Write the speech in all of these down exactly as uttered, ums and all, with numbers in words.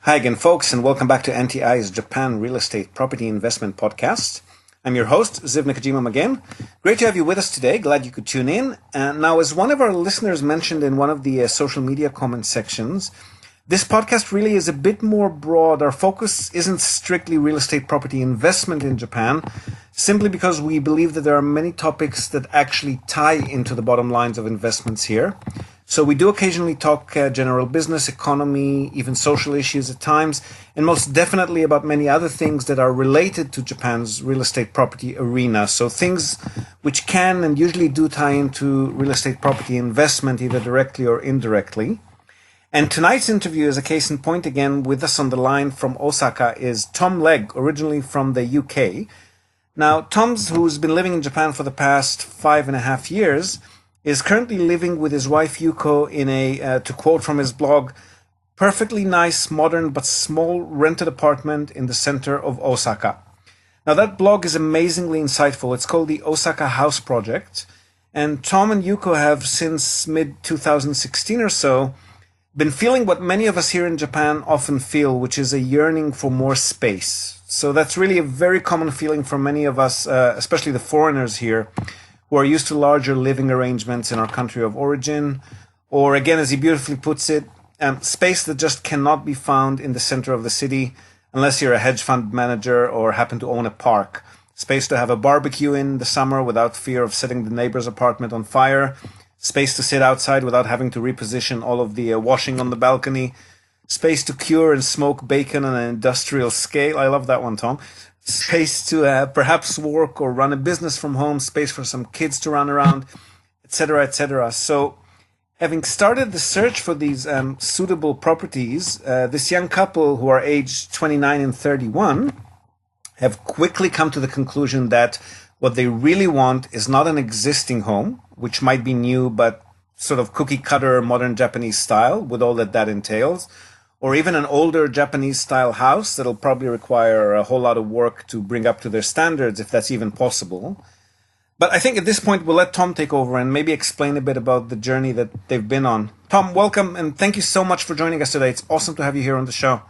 Hi again, folks, and welcome back to N T I's Japan Real Estate Property Investment Podcast. I'm your host, Ziv Nakajima again. Great to have you with us today. Glad you could tune in. And now, as one of our listeners mentioned in one of the uh, social media comment sections, this podcast really is a bit more broad. Our focus isn't strictly real estate property investment in Japan, simply because we believe that there are many topics that actually tie into the bottom lines of investments here. So we do occasionally talk uh, general business, economy, even social issues at times, and most definitely about many other things that are related to Japan's real estate property arena. So things which can and usually do tie into real estate property investment, either directly or indirectly. And tonight's interview is a case in point again. With us on the line from Osaka is Tom Legg, originally from the U K. Now, Tom's, who's been living in Japan for the past five and a half years, is currently living with his wife Yuko in a, uh, to quote from his blog, perfectly nice, modern, but small rented apartment in the center of Osaka. Now, that blog is amazingly insightful. It's called the Osaka House Project. And Tom and Yuko have, since mid twenty sixteen or so, been feeling what many of us here in Japan often feel, which is a yearning for more space. So that's really a very common feeling for many of us, uh, especially the foreigners here, who are used to larger living arrangements in our country of origin, or again, as he beautifully puts it, um, space that just cannot be found in the center of the city unless you're a hedge fund manager or happen to own a park. Space to have a barbecue in the summer without fear of setting the neighbor's apartment on fire. Space to sit outside without having to reposition all of the uh, washing on the balcony. Space to cure and smoke bacon on an industrial scale. I love that one, Tom. Space to uh, perhaps work or run a business from home. Space for some kids to run around, et cetera, et cetera. So, having started the search for these um, suitable properties, uh, this young couple, who are aged twenty-nine and thirty-one, have quickly come to the conclusion that what they really want is not an existing home, which might be new but sort of cookie-cutter modern Japanese style, with all that that entails, or even an older Japanese-style house that'll probably require a whole lot of work to bring up to their standards, if that's even possible. But I think at this point, we'll let Tom take over and maybe explain a bit about the journey that they've been on. Tom, welcome, and thank you so much for joining us today. It's awesome to have you here on the show.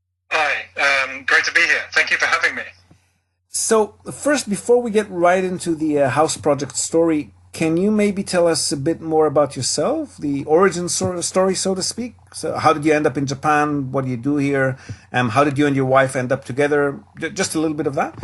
Hi, um, great to be here. Thank you for having me. So first, before we get right into the uh, house project story, can you maybe tell us a bit more about yourself, the origin sort of story, so to speak? So how did you end up in Japan? What do you do here? Um, how did you and your wife end up together? Just a little bit of that.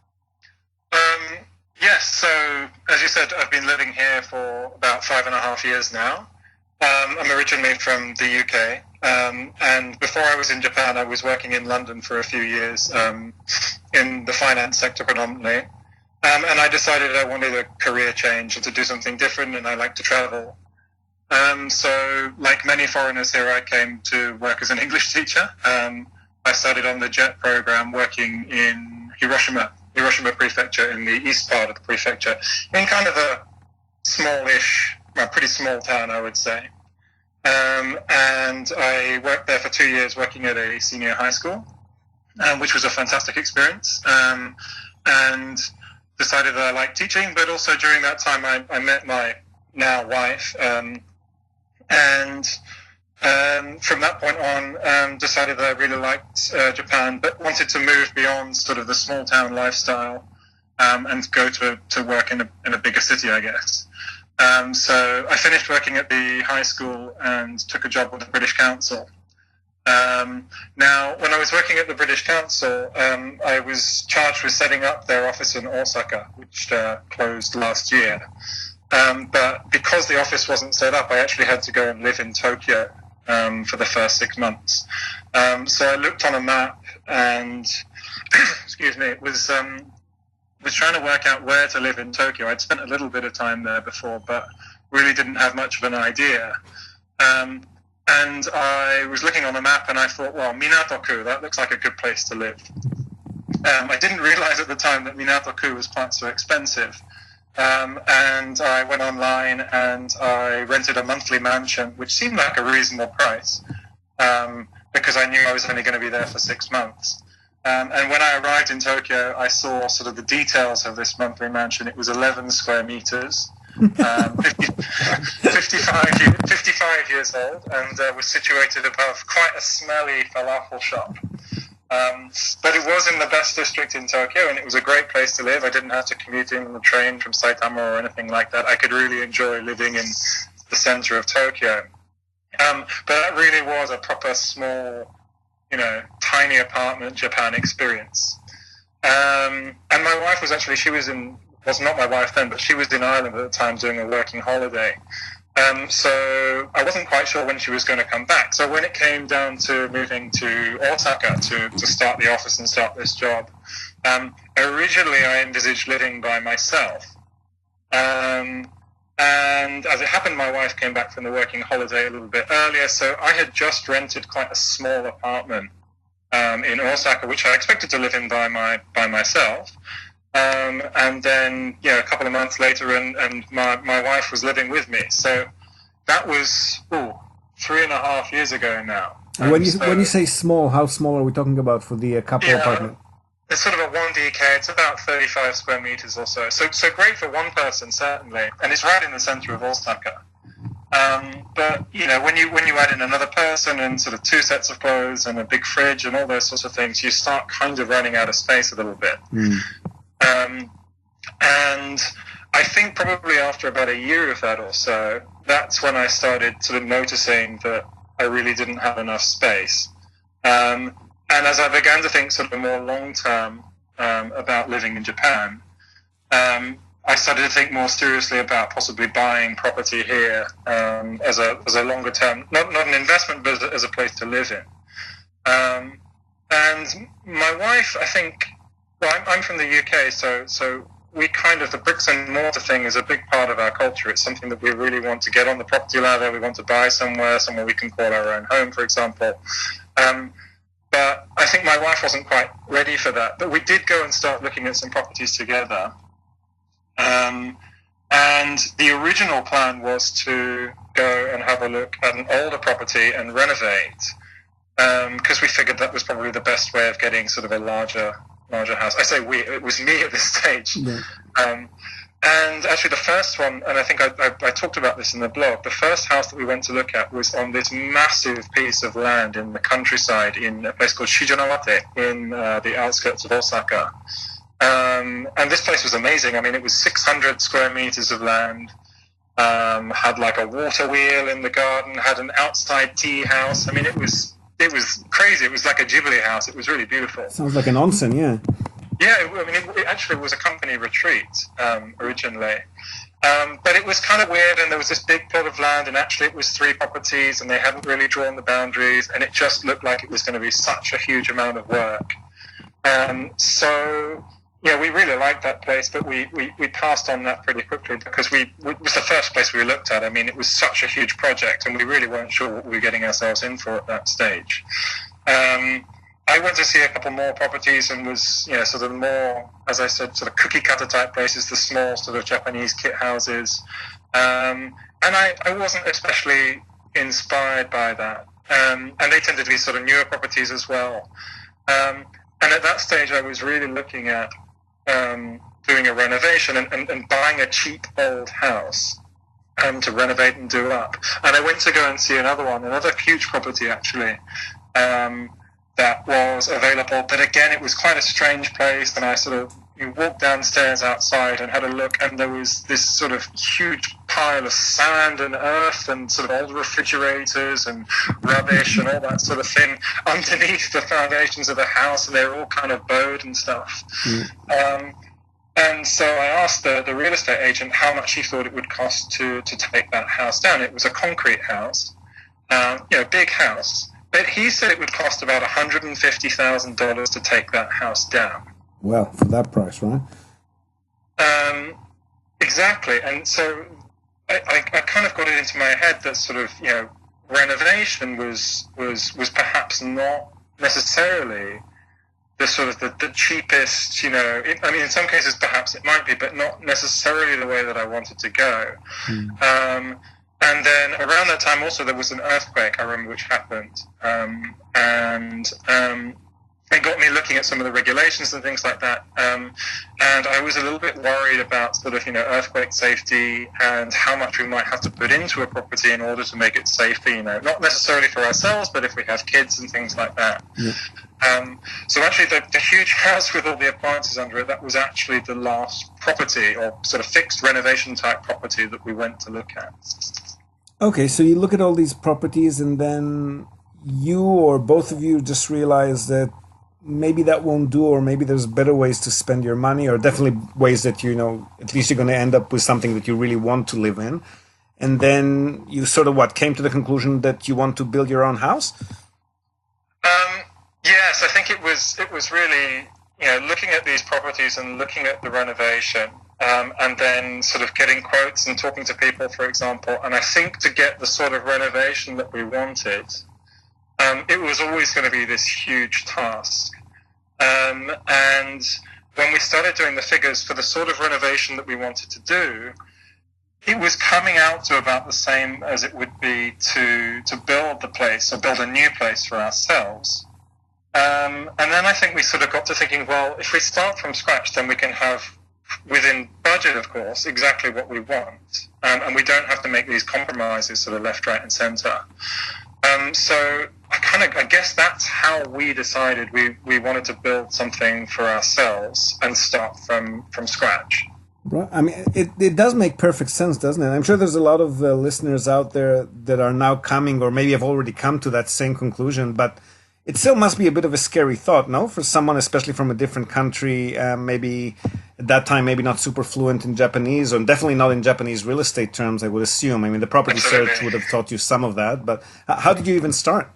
Um, yes, so as you said, I've been living here for about five and a half years now. Um, I'm originally from the U K, um, and before I was in Japan, I was working in London for a few years um, in the finance sector predominantly. Um, and I decided I wanted a career change and to do something different, and I like to travel. Um, so, like many foreigners here, I came to work as an English teacher. Um, I started on the JET program working in Hiroshima, Hiroshima Prefecture, in the east part of the prefecture, in kind of a smallish, well, pretty small town, I would say. Um, and I worked there for two years working at a senior high school, um, which was a fantastic experience. Um, and decided that I liked teaching, but also during that time I, I met my now wife, um, and um, from that point on um, decided that I really liked uh, Japan, but wanted to move beyond sort of the small town lifestyle um, and go to to work in a in a bigger city, I guess. Um, so I finished working at the high school and took a job with the British Council. Um, now, when I was working at the British Council, um, I was charged with setting up their office in Osaka, which uh, closed last year. Um, but because the office wasn't set up, I actually had to go and live in Tokyo um, for the first six months. Um, so I looked on a map and, excuse me, was um, was trying to work out where to live in Tokyo. I'd spent a little bit of time there before, but really didn't have much of an idea. Um, And I was looking on the map and I thought, well, Minato-ku, that looks like a good place to live. Um, I didn't realize at the time that Minato-ku was quite so expensive. Um, and I went online and I rented a monthly mansion, which seemed like a reasonable price, um, because I knew I was only going to be there for six months. Um, and when I arrived in Tokyo, I saw sort of the details of this monthly mansion. It was eleven square meters. um, fifty, fifty-five, year- fifty-five years old, and uh, was situated above quite a smelly falafel shop. Um, but it was in the best district in Tokyo, and it was a great place to live. I didn't have to commute in on the train from Saitama or anything like that. I could really enjoy living in the center of Tokyo. Um, but that really was a proper small, you know, tiny apartment Japan experience. Um, and my wife was actually, she was in, was not my wife then, but she was in Ireland at the time doing a working holiday. Um, so I wasn't quite sure when she was going to come back. So when it came down to moving to Osaka to, to start the office and start this job, um, originally I envisaged living by myself. Um, and as it happened, my wife came back from the working holiday a little bit earlier, so I had just rented quite a small apartment um, in Osaka, which I expected to live in by my by myself. Um, and then, you know, a couple of months later, and, and my, my wife was living with me. So that was ooh, three and a half years ago now. And when Um, you so, when you say small, how small are we talking about for the uh, couple yeah, apartment? it's sort of a one D K. It's about thirty-five square meters or so. So so great for one person, certainly. And it's right in the center of Osaka. Um, but, you know, when you when you add in another person and sort of two sets of clothes and a big fridge and all those sorts of things, you start kind of running out of space a little bit. Mm. Um, and I think probably after about a year of that or so, that's when I started sort of noticing that I really didn't have enough space. Um, and as I began to think sort of more long-term um, about living in Japan, um, I started to think more seriously about possibly buying property here um, as a as a longer-term, not, not an investment, but as a, as a place to live in. Um, and my wife, I think, well, I'm, I'm from the U K, so so we kind of, the bricks and mortar thing is a big part of our culture. It's something that we really want to get on the property ladder. We want to buy somewhere, somewhere we can call our own home, for example. Um, but I think my wife wasn't quite ready for that. But we did go and start looking at some properties together. Um, and the original plan was to go and have a look at an older property and renovate, because um, we figured that was probably the best way of getting sort of a larger larger house. I say we, it was me at this stage. Yeah. Um, and actually the first one, and I think I, I, I talked about this in the blog, the first house that we went to look at was on this massive piece of land in the countryside in a place called Shijonawate in uh, the outskirts of Osaka. Um, and this place was amazing. I mean, it was six hundred square meters of land, um, had like a water wheel in the garden, had an outside tea house. I mean, it was It was crazy. It was like a Ghibli house. It was really beautiful. Sounds like an onsen, yeah. Yeah, I mean, it, it actually was a company retreat um, originally. Um, but it was kind of weird, and there was this big plot of land, and actually it was three properties, and they hadn't really drawn the boundaries, and it just looked like it was going to be such a huge amount of work. Um, so, yeah, we really liked that place, but we, we, we passed on that pretty quickly because we, it was the first place we looked at. I mean, it was such a huge project, and we really weren't sure what we were getting ourselves in for at that stage. Um, I went to see a couple more properties and was, you know, sort of more, as I said, sort of cookie cutter type places, the small sort of Japanese kit houses. Um, and I, I wasn't especially inspired by that. Um, and they tended to be sort of newer properties as well. Um, and at that stage, I was really looking at um, doing a renovation and, and, and buying a cheap old house um, to renovate and do up. And I went to go and see another one, another huge property actually, um, that was available. But again, it was quite a strange place. And I sort of you walked downstairs outside and had a look, and there was this sort of huge pile of sand and earth and sort of old refrigerators and rubbish and all that sort of thing underneath the foundations of the house, and they were all kind of bowed and stuff. Mm. Um, and so I asked the, the real estate agent how much he thought it would cost to, to take that house down. It was a concrete house, um, you know, big house. But he said it would cost about one hundred fifty thousand dollars to take that house down. Well, for that price, right? Um, exactly. And so I, I, I kind of got it into my head that sort of, you know, renovation was was, was perhaps not necessarily the sort of the, the cheapest, you know, it, I mean, in some cases perhaps it might be, but not necessarily the way that I wanted to go. Mm. Um, and then around that time also there was an earthquake, I remember, which happened. Um, and um, it got me looking at some of the regulations and things like that. Um, and I was a little bit worried about sort of, you know, earthquake safety and how much we might have to put into a property in order to make it safe, you know, not necessarily for ourselves, but if we have kids and things like that. Yeah. Um, so actually the, the huge house with all the appliances under it, that was actually the last property or sort of fixed renovation type property that we went to look at. Okay, so you look at all these properties and then you or both of you just realize that maybe that won't do, or maybe there's better ways to spend your money, or definitely ways that, you know, at least you're going to end up with something that you really want to live in. And then you sort of, what, came to the conclusion that you want to build your own house? Um, yes, I think it was, it was really, you know, looking at these properties and looking at the renovation, um, and then sort of getting quotes and talking to people, for example. And I think to get the sort of renovation that we wanted, um, it was always going to be this huge task. Um, and when we started doing the figures for the sort of renovation that we wanted to do, it was coming out to about the same as it would be to to build the place or build a new place for ourselves. Um, and then I think we sort of got to thinking, well, if we start from scratch, then we can have, within budget, of course, exactly what we want. Um, and we don't have to make these compromises sort of left, right, and centre. Um, so I kind of, I guess that's how we decided we, we wanted to build something for ourselves and start from, from scratch. Right. I mean, it, it does make perfect sense, doesn't it? I'm sure there's a lot of uh, listeners out there that are now coming, or maybe have already come to that same conclusion, but it still must be a bit of a scary thought, no? For someone, especially from a different country, uh, maybe at that time, maybe not super fluent in Japanese, or definitely not in Japanese real estate terms, I would assume. I mean, the property search would have taught you some of that, but how did you even start?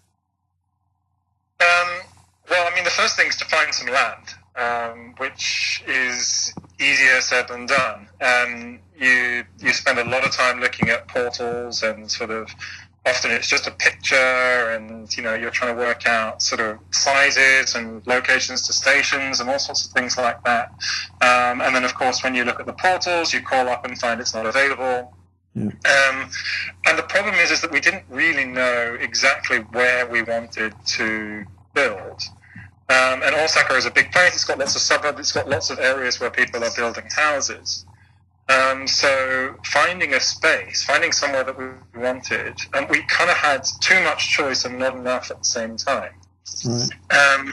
Um, well, I mean, the first thing is to find some land, um, which is easier said than done. Um, you you spend a lot of time looking at portals, and sort of often it's just a picture, and you know you're trying to work out sort of sizes and locations to stations and all sorts of things like that. Um, and then of course when you look at the portals, you call up and find it's not available. Yeah. Um, and the problem is is that we didn't really know exactly where we wanted to build. Um, and Osaka is a big place. It's got lots of suburbs. It's got lots of areas where people are building houses. Um, so finding a space, finding somewhere that we wanted, and we kind of had too much choice and not enough at the same time. Right. Um,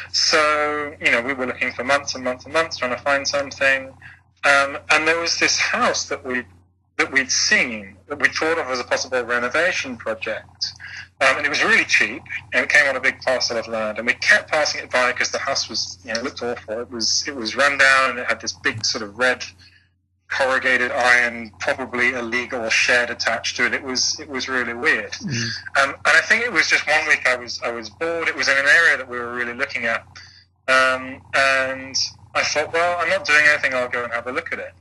so, you know, we were looking for months and months and months trying to find something. Um, and there was this house that we that we'd seen, that we thought of as a possible renovation project. Um, and it was really cheap, and it came on a big parcel of land, and we kept passing it by because the house was, you know, it looked awful. It was, it was run down, and it had this big sort of red corrugated iron, probably illegal shed attached to it. It was, it was really weird. Mm-hmm. Um, and I think it was just one week I was, I was bored. It was in an area that we were really looking at, um, and I thought, well, I'm not doing anything. I'll go and have a look at it.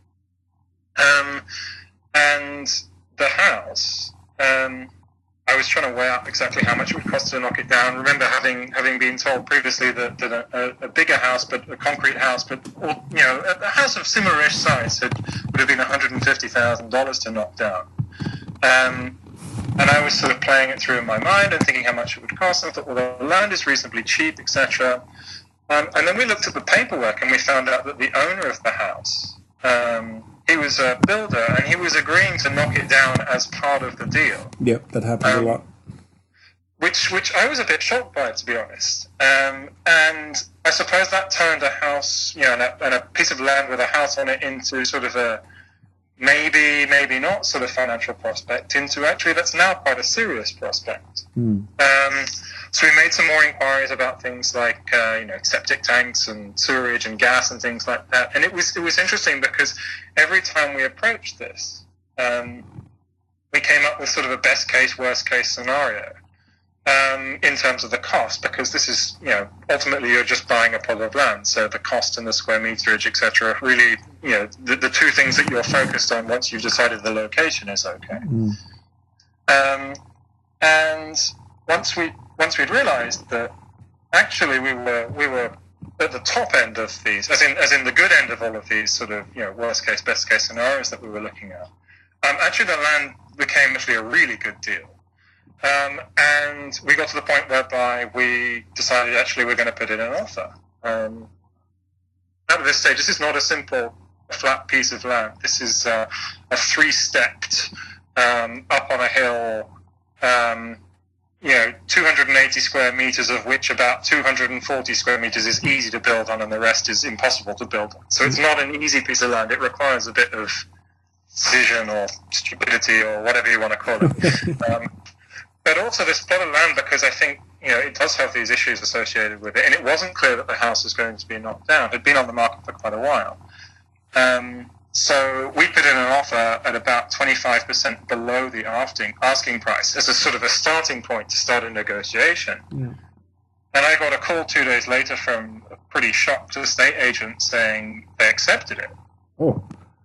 Um, and the house. Um, I was trying to weigh out exactly how much it would cost to knock it down. Remember having having been told previously that, that a, a bigger house, but a concrete house, but or, you know, a, a house of similar-ish size had, would have been one hundred fifty thousand dollars to knock down. Um, and I was sort of playing it through in my mind and thinking how much it would cost. And I thought, well, the land is reasonably cheap, et cetera. Um, and then we looked at the paperwork and we found out that the owner of the house, um, he was a builder, and he was agreeing to knock it down as part of the deal. Yep, that happens um, a lot. Which, which I was a bit shocked by, to be honest. Um, and I suppose that turned a house, you know, and a, and a piece of land with a house on it into sort of a maybe, maybe not sort of financial prospect into actually that's now quite a serious prospect. Mm. Um, so we made some more inquiries about things like, uh, you know, septic tanks and sewerage and gas and things like that. And it was it was interesting because every time we approached this, um, we came up with sort of a best case, worst case scenario um, in terms of the cost, because this is, you know, ultimately you're just buying a plot of land. So the cost and the square meterage, et cetera, really, you know, the, the two things that you're focused on once you've decided the location is okay. Mm. Um, and once we once we'd realised that actually we were we were at the top end of these, as in as in the good end of all of these sort of, you know, worst case, best case scenarios that we were looking at, um, actually the land became actually a really good deal. Um, and we got to the point whereby we decided actually we're going to put in an offer. Um, at this stage, this is not a simple flat piece of land. This is uh, a three-stepped, um, up on a hill, um, you know, two hundred eighty square meters, of which about two hundred forty square meters is easy to build on, and the rest is impossible to build on. So it's not an easy piece of land. It requires a bit of vision or stupidity or whatever you want to call it. um, but also this plot of land, because I think, you know, it does have these issues associated with it, and it wasn't clear that the house was going to be knocked down. It had been on the market for quite a while. Um, so we put in an offer at about twenty-five percent below the asking, asking price as a sort of a starting point to start a negotiation. Yeah. And I got a call two days later from a pretty shocked estate agent saying they accepted it. Oh.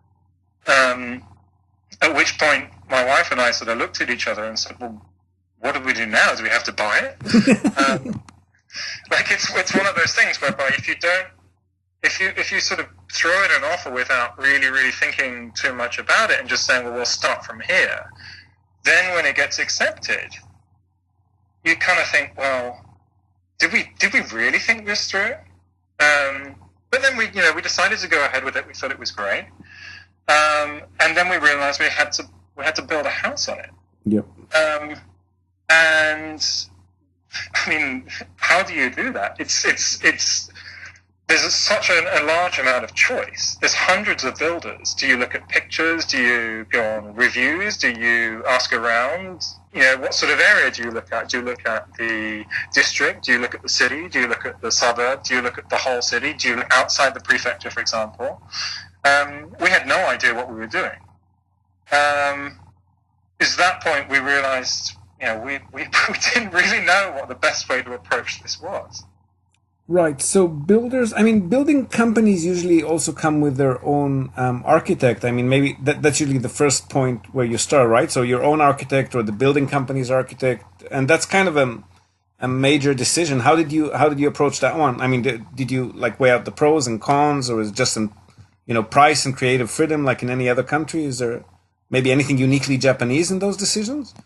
Um, at which point my wife and I sort of looked at each other and said, well, what do we do now? Do we have to buy it? um, like it's it's one of those things whereby if you don't, if you if you sort of throw in an offer without really really thinking too much about it and just saying, well, we'll start from here, then when it gets accepted, you kind of think, well, did we did we really think this through? Um, but then we you know we decided to go ahead with it. We thought it was great, um, and then we realized we had to we had to build a house on it. Yep. Um, and I mean, how do you do that? It's it's it's there's a, such a, a large amount of choice. There's hundreds of builders. Do you look at pictures? Do you go on reviews? Do you ask around? You know, what sort of area do you look at? Do you look at the district? Do you look at the city? Do you look at the suburb? Do you look at the whole city? Do you look outside the prefecture, for example? Um, we had no idea what we were doing. Um, at that point, we realized, you know, we, we, we didn't really know what the best way to approach this was. Right. So builders, I mean, building companies usually also come with their own um, architect. I mean, maybe that, that's usually the first point where you start, right? So your own architect or the building company's architect, and that's kind of a a major decision. How did you how did you approach that one? I mean, did, did you like weigh out the pros and cons, or is it just an, you know, price and creative freedom like in any other country? Is there maybe anything uniquely Japanese in those decisions?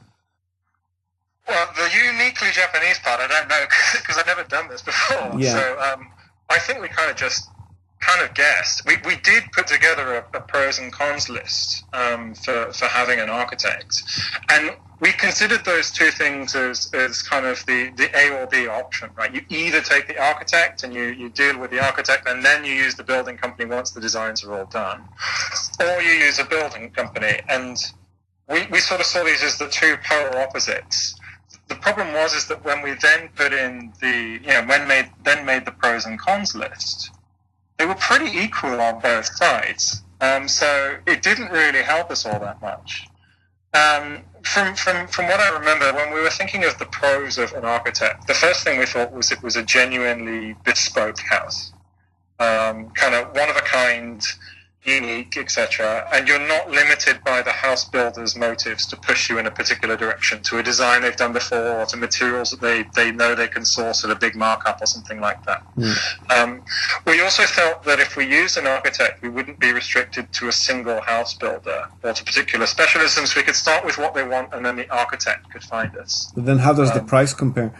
Well, the uniquely Japanese part, I don't know, because I've never done this before. Yeah. So um, I think we kind of just kind of guessed. We we did put together a, a pros and cons list um, for, for having an architect. And we considered those two things as, as kind of the, the A or B option, right? You either take the architect and you, you deal with the architect and then you use the building company once the designs are all done, or you use a building company. And we, we sort of saw these as the two polar opposites. The problem was is that when we then put in the, you know, when made then made the pros and cons list, they were pretty equal on both sides. Um, so it didn't really help us all that much. Um, from from from what I remember, when we were thinking of the pros of an architect, the first thing we thought was it was a genuinely bespoke house, um, kind of one of a kind, unique, et cetera. And you're not limited by the house builder's motives to push you in a particular direction, to a design they've done before, or to materials that they, they know they can source at a big markup or something like that. Mm. Um, we also felt that if we used an architect, we wouldn't be restricted to a single house builder or to particular specialisms. We could start with what they want, and then the architect could find us. But then how does um, the price compare?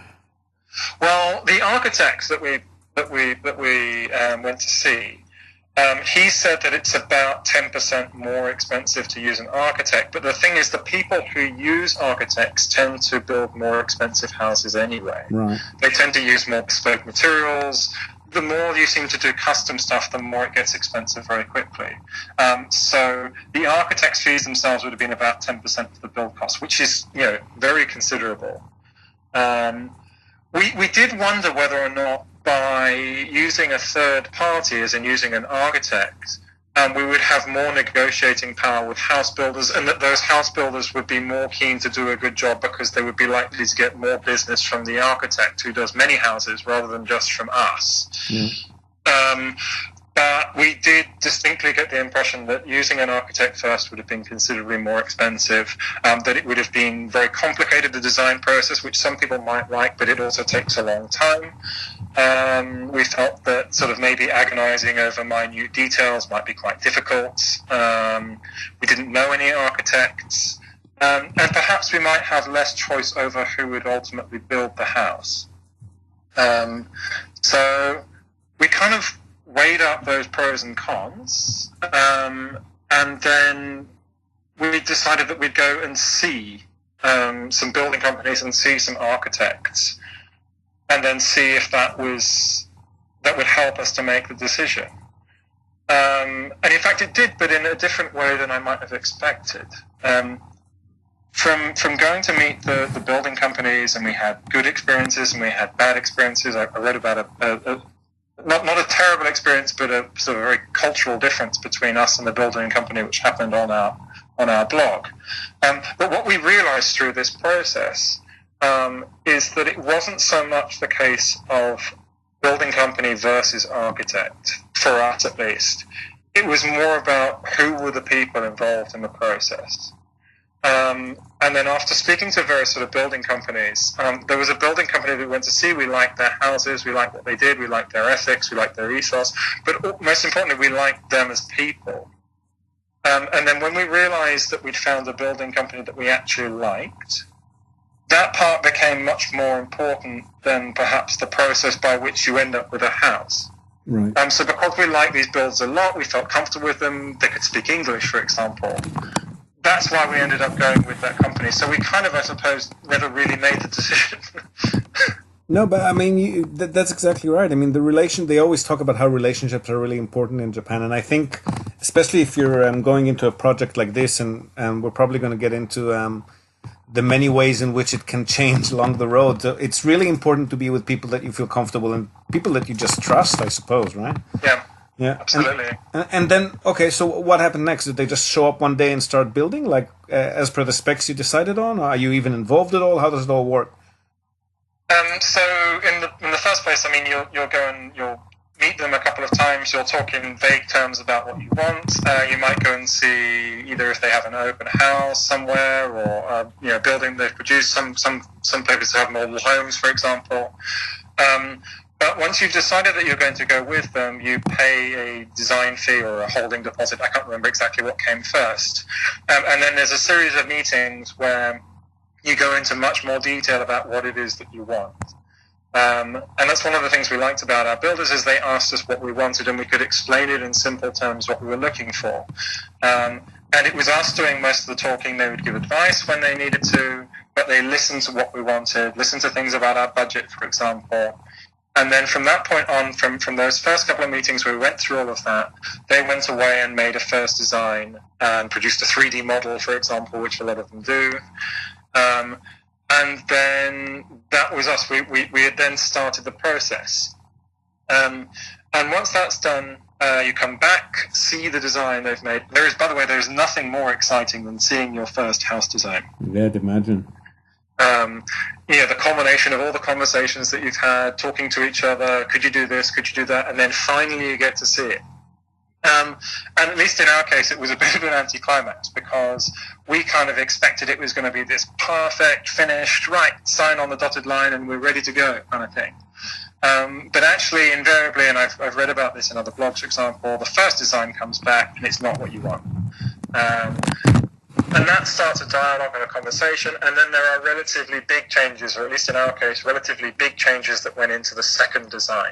Well, the architects that we that we that we um, went to see, Um, he said that it's about ten percent more expensive to use an architect. But the thing is, the people who use architects tend to build more expensive houses anyway. Right. They tend to use more bespoke materials. The more you seem to do custom stuff, the more it gets expensive very quickly. Um, so the architect's fees themselves would have been about ten percent of the build cost, which is, you know, very considerable. Um, we, we did wonder whether or not by using a third party, as in using an architect, um, we would have more negotiating power with house builders, and that those house builders would be more keen to do a good job because they would be likely to get more business from the architect who does many houses rather than just from us. Yeah. Um, but we did distinctly get the impression that using an architect first would have been considerably more expensive, um, that it would have been very complicated, the design process, which some people might like, but it also takes a long time. Um, we felt that sort of maybe agonizing over minute details might be quite difficult. Um, we didn't know any architects. Um, and perhaps we might have less choice over who would ultimately build the house. Um, so we kind of weighed up those pros and cons, um, and then we decided that we'd go and see um, some building companies and see some architects, and then see if that was that would help us to make the decision. Um, and in fact, it did, but in a different way than I might have expected. Um, from from going to meet the, the building companies, and we had good experiences and we had bad experiences. I, I read about a, a, a not not a terrible experience, but a sort of very cultural difference between us and the building company, which happened on our on our blog. Um, but what we realized through this process um, is that it wasn't so much the case of building company versus architect, for us at least. It was more about who were the people involved in the process. Um, and then after speaking to various sort of building companies, um, there was a building company that we went to see. We liked their houses, we liked what they did, we liked their ethics, we liked their ethos, but most importantly, we liked them as people. Um, and then when we realized that we'd found a building company that we actually liked, that part became much more important than perhaps the process by which you end up with a house. Right. Um, so because we liked these builders a lot, we felt comfortable with them, they could speak English, for example. That's why we ended up going with that company. So we kind of, I suppose, never really made the decision. No, but I mean, you, that, that's exactly right. I mean, the relation, they always talk about how relationships are really important in Japan. And I think, especially if you're um, going into a project like this, and, and we're probably going to get into um, the many ways in which it can change along the road, it's really important to be with people that you feel comfortable and people that you just trust, I suppose, right? Yeah. Yeah, absolutely. And, and then, okay, so what happened next? Did they just show up one day and start building, like uh, as per the specs you decided on? Or are you even involved at all? How does it all work? Um, so in the in the first place, I mean, you'll you'll go and you'll meet them a couple of times. You'll talk in vague terms about what you want. Uh, you might go and see either if they have an open house somewhere, or uh, you know, building they've produced. Some some some places have model homes, for example. Um, But once you've decided that you're going to go with them, you pay a design fee or a holding deposit. I can't remember exactly what came first. Um, and then there's a series of meetings where you go into much more detail about what it is that you want. Um, and that's one of the things we liked about our builders, is they asked us what we wanted and we could explain it in simple terms what we were looking for. Um, and it was us doing most of the talking. They would give advice when they needed to, but they listened to what we wanted, listened to things about our budget, for example. And then from that point on, from, from those first couple of meetings where we went through all of that, they went away and made a first design and produced a three D model, for example, which a lot of them do. Um, and then that was us. We, we, we had then started the process. Um, and once that's done, uh, you come back, see the design they've made. There is, by the way, there is nothing more exciting than seeing your first house design. Yeah, I'd imagine. Um, yeah, the culmination of all the conversations that you've had, talking to each other, could you do this, could you do that, and then finally you get to see it. Um, and at least in our case, it was a bit of an anticlimax, because we kind of expected it was going to be this perfect, finished, right, sign on the dotted line and we're ready to go kind of thing. Um, but actually, invariably, and I've, I've read about this in other blogs, for example, the first design comes back and it's not what you want. Um, And that starts a dialogue and a conversation, and then there are relatively big changes, or at least in our case, relatively big changes that went into the second design.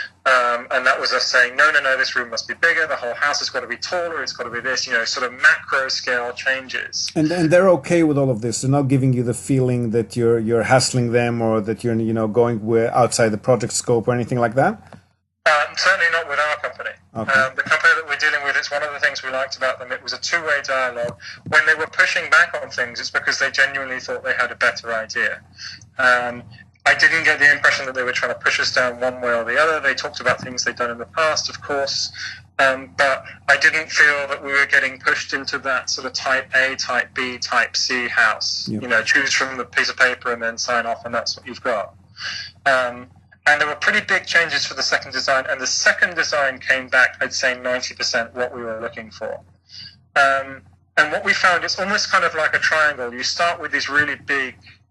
Um, and that was us saying, no, no, no, this room must be bigger, the whole house has got to be taller, it's got to be this, you know, sort of macro scale changes. And and they're okay with all of this. They're not giving you the feeling that you're you're hassling them, or that you're, you know, going outside the project scope or anything like that? Um, certainly not with our company. Okay. Um, the company that we're dealing with, it's one of the things we liked about them. It was a two-way dialogue. When they were pushing back on things, it's because they genuinely thought they had a better idea. Um, I didn't get the impression that they were trying to push us down one way or the other. They talked about things they'd done in the past, of course, um, but I didn't feel that we were getting pushed into that sort of type A, type B, type C house. Yep. You know, choose from the piece of paper and then sign off, and that's what you've got. Um, And there were pretty big changes for the second design, and the second design came back, I'd say, ninety percent what we were looking for. Um, and what we found, it's almost kind of like a triangle. You start with these really big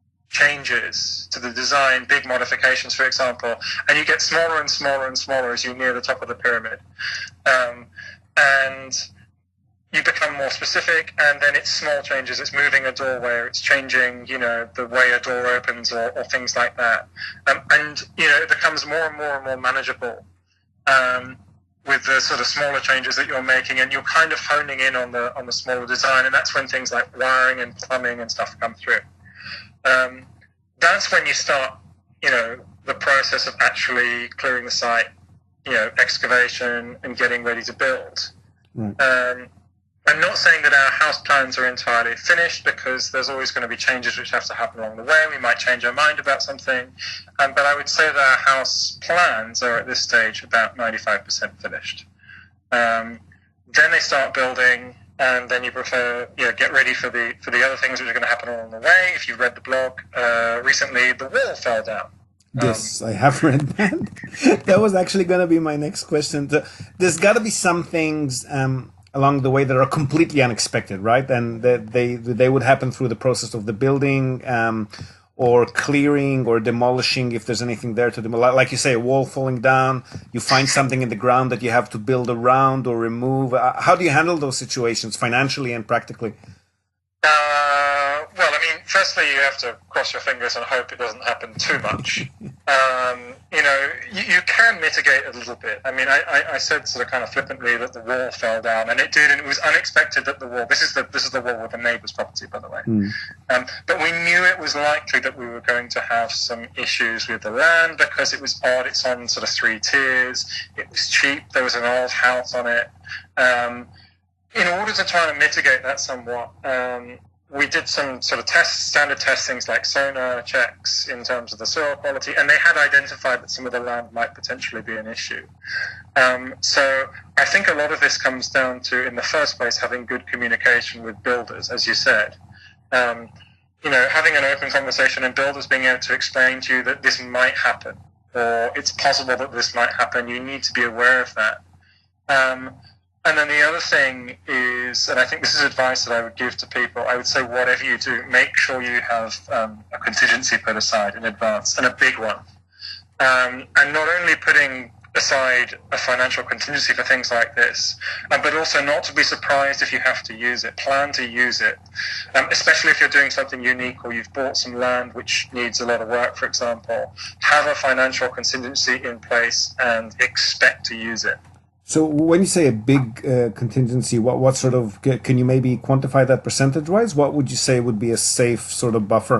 changes to the design, big modifications, for example, and you get smaller and smaller and smaller as you near the top of the pyramid. Um, and you become more specific, and then it's small changes. It's moving a doorway, or it's changing, you know, the way a door opens, or, or things like that. Um, and you know, it becomes more and more and more manageable um, with the sort of smaller changes that you're making, and you're kind of honing in on the on the smaller design. And that's when things like wiring and plumbing and stuff come through. Um, that's when you start, you know, the process of actually clearing the site, you know, excavation and getting ready to build. Mm. Um, I'm not saying that our house plans are entirely finished, because there's always going to be changes which have to happen along the way. We might change our mind about something. Um, but I would say that our house plans are at this stage about ninety-five percent finished. Um, then they start building, and then you prefer, you know, get ready for the for the other things which are going to happen along the way. If you've read the blog, uh, recently the wall fell down. Yes, um, I have read that. That was actually going to be my next question. There's got to be some things um, along the way that are completely unexpected, right? And that they they would happen through the process of the building, um, or clearing, or demolishing, if there's anything there to demolish. Like you say, a wall falling down, you find something in the ground that you have to build around or remove. Uh, how do you handle those situations financially and practically? Uh, well, I mean, firstly, you have to cross your fingers and hope it doesn't happen too much. Um, you know, you, you can mitigate a little bit. I mean, I, I, I said sort of kind of flippantly that the wall fell down, and it did, and it was unexpected that the wall. This is the this is the wall with the neighbour's property, by the way. Mm. Um, but we knew it was likely that we were going to have some issues with the land, because it was odd. It's on sort of three tiers. It was cheap. There was an old house on it. Um, In order to try and mitigate that somewhat, um, we did some sort of tests, standard tests, things like sonar checks in terms of the soil quality, and they had identified that some of the land might potentially be an issue. Um, so I think a lot of this comes down to, in the first place, having good communication with builders, as you said. Um, you know, having an open conversation and builders being able to explain to you that this might happen, or it's possible that this might happen. You need to be aware of that. Um, And then the other thing is, and I think this is advice that I would give to people, I would say whatever you do, make sure you have um, a contingency put aside in advance, and a big one. Um, and not only putting aside a financial contingency for things like this, uh, but also not to be surprised if you have to use it. Plan to use it, um, especially if you're doing something unique, or you've bought some land which needs a lot of work, for example. Have a financial contingency in place and expect to use it. So when you say a big uh, contingency, what, what sort of, can you maybe quantify that percentage-wise? What would you say would be a safe sort of buffer?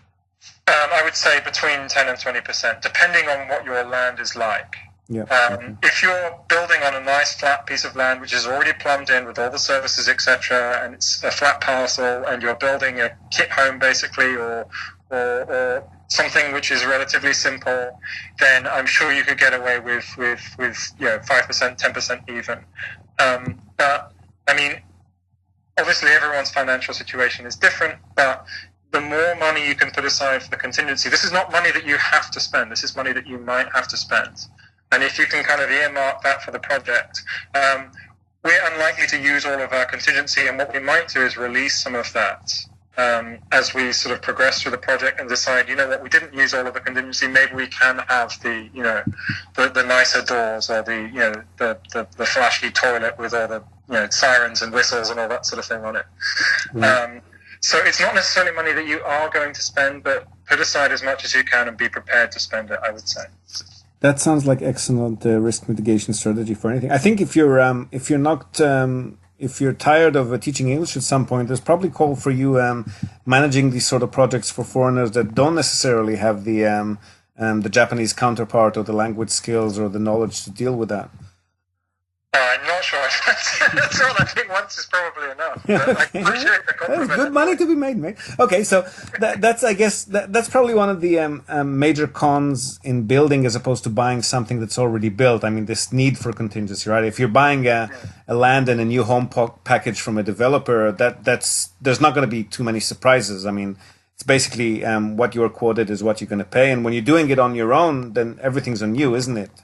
Um, I would say between ten and twenty percent, depending on what your land is like. Yeah. Um, okay. If you're building on a nice flat piece of land which is already plumbed in with all the services, et cetera, and it's a flat parcel, and you're building a kit home basically, or, or, or something which is relatively simple, then I'm sure you could get away with with with you know five percent, ten percent even. Um, but I mean, obviously everyone's financial situation is different, but the more money you can put aside for the contingency, this is not money that you have to spend. This is money that you might have to spend. And if you can kind of earmark that for the project, um, we're unlikely to use all of our contingency, and what we might do is release some of that um, as we sort of progress through the project and decide, you know what, we didn't use all of the contingency, maybe we can have the, you know, the, the nicer doors, or the, you know, the, the, the flashy toilet with all the, you know, sirens and whistles and all that sort of thing on it. Mm. Um, so it's not necessarily money that you are going to spend, but put aside as much as you can and be prepared to spend it, I would say. That sounds like excellent uh, risk mitigation strategy for anything. I think if you're um, if you're not um, if you're tired of uh, teaching English at some point, there's probably call for you um, managing these sort of projects for foreigners that don't necessarily have the um, um, the Japanese counterpart, or the language skills, or the knowledge to deal with that. Uh, I'm not sure. That's all. I think once is probably enough. But I appreciate the compliment. There's good money to be made, mate. Okay, so that, that's, I guess, that, that's probably one of the um, um, major cons in building as opposed to buying something that's already built. I mean, this need for contingency, right? If you're buying a, yeah. a land and a new home po- package from a developer, that that's there's not going to be too many surprises. I mean, it's basically um, what you're quoted is what you're going to pay. And when you're doing it on your own, then everything's on you, isn't it?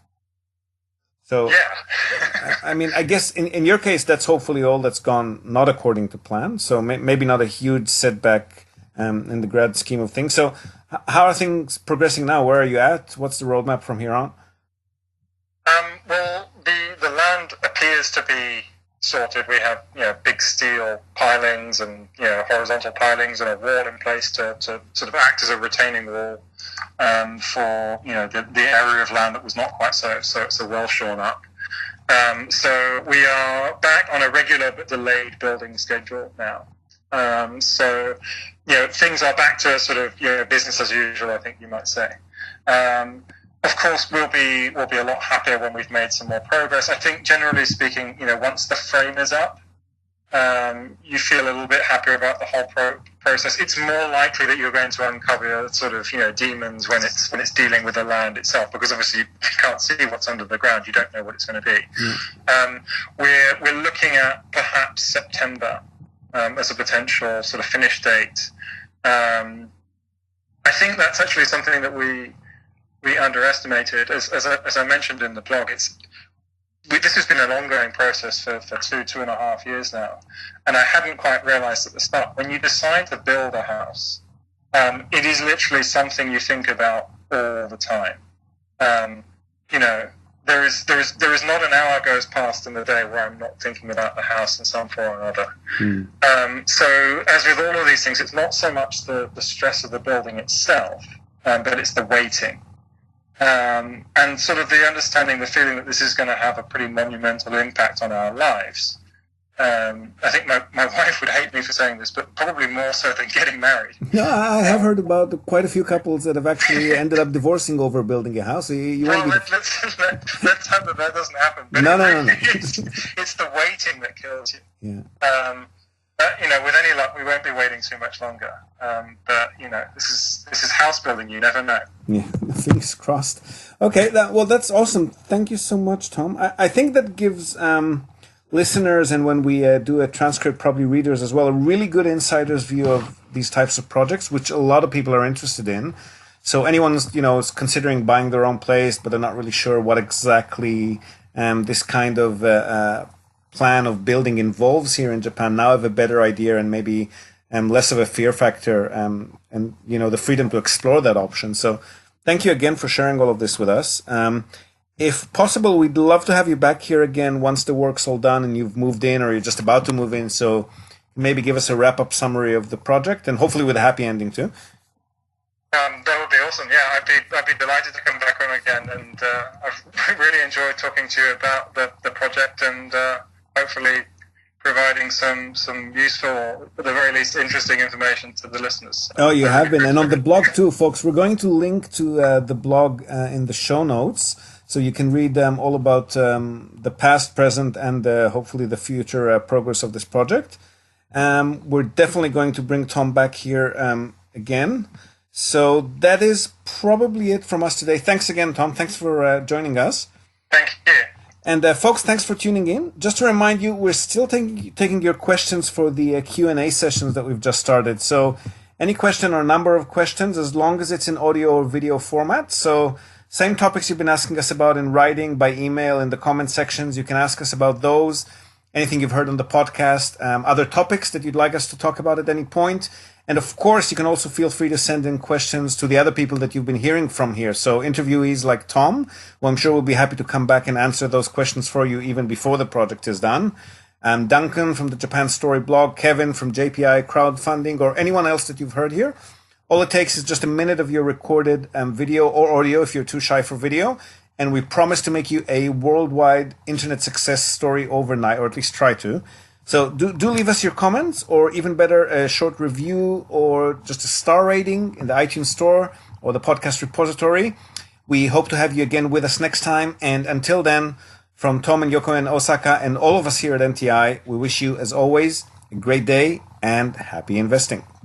So, yeah. I mean, I guess in, in your case, that's hopefully all that's gone not according to plan. So may, maybe not a huge setback um, in the grand scheme of things. So h- how are things progressing now? Where are you at? What's the roadmap from here on? Um, well, the, the land appears to be sorted. We have, you know, big steel pilings and, you know, horizontal pilings and a wall in place to, to sort of act as a retaining wall um, for, you know, the, the area of land that was not quite so so, so well shorn up. Um, so we are back on a regular but delayed building schedule now. Um, so, you know, things are back to sort of, you know, business as usual, I think you might say. Um, Of course, we'll be we'll be a lot happier when we've made some more progress. I think, generally speaking, you know, once the frame is up, um, you feel a little bit happier about the whole pro- process. It's more likely that you're going to uncover sort of, you know, demons when it's when it's dealing with the land itself, because obviously you can't see what's under the ground. You don't know what it's going to be. Mm. Um, we're we're looking at perhaps September um, as a potential sort of finish date. Um, I think that's actually something that we. we underestimated. As, as, I, as I mentioned in the blog, it's we, this has been an ongoing process for, for two, two and a half years now. And I hadn't quite realized at the start, when you decide to build a house, um, it is literally something you think about all the time. Um, you know, there is, there is, there is not an hour goes past in the day where I'm not thinking about the house in some form or another. Mm. Um, so as with all of these things, it's not so much the, the stress of the building itself, um, but it's the waiting. Um, and sort of the understanding, the feeling that this is going to have a pretty monumental impact on our lives. Um, I think my, my wife would hate me for saying this, but probably more so than getting married. No, I have heard about quite a few couples that have actually ended up divorcing over building a house. You, you well, won't let, be... let's, let, let's hope that that doesn't happen. But no, it, no, no, no. It's, it's the waiting that kills you. Yeah. Um, But, you know, with any luck, we won't be waiting too much longer. Um, but, you know, this is this is house building. You never know. Yeah, fingers crossed. Okay, that, well, that's awesome. Thank you so much, Tom. I, I think that gives um, listeners, and when we uh, do a transcript, probably readers as well, a really good insider's view of these types of projects, which a lot of people are interested in. So anyone's, you know, is considering buying their own place, but they're not really sure what exactly um, this kind of uh, uh, plan of building involves here in Japan, now have a better idea and maybe um, less of a fear factor um, and, you know, the freedom to explore that option. So thank you again for sharing all of this with us. Um, if possible, we'd love to have you back here again once the work's all done and you've moved in or you're just about to move in. So maybe give us a wrap-up summary of the project and hopefully with a happy ending too. Um, that would be awesome. Yeah, I'd be I'd be delighted to come back on again. And uh, I've really enjoyed talking to you about the, the project and uh, hopefully providing some, some useful, at the very least, interesting information to the listeners. Oh, you have been. And on the blog too, folks. We're going to link to uh, the blog uh, in the show notes, so you can read um, all about um, the past, present, and uh, hopefully the future uh, progress of this project. Um, we're definitely going to bring Tom back here um, again. So that is probably it from us today. Thanks again, Tom. Thanks for uh, joining us. Thank you. And uh, folks, thanks for tuning in. Just to remind you, we're still taking taking your questions for the uh, Q and A sessions that we've just started. So any question or number of questions, as long as it's in audio or video format. So same topics you've been asking us about in writing, by email, in the comment sections, you can ask us about those. Anything you've heard on the podcast, um, other topics that you'd like us to talk about at any point. And of course, you can also feel free to send in questions to the other people that you've been hearing from here. So interviewees like Tom, who I'm sure will be happy to come back and answer those questions for you even before the project is done. Um, Duncan from the Japan Story blog, Kevin from J P I Crowdfunding, or anyone else that you've heard here. All it takes is just a minute of your recorded um, video or audio if you're too shy for video. And we promise to make you a worldwide internet success story overnight, or at least try to. So do do leave us your comments, or even better, a short review or just a star rating in the iTunes Store or the podcast repository. We hope to have you again with us next time. And until then, from Tom and Yoko in Osaka and all of us here at N T I, we wish you, as always, a great day and happy investing.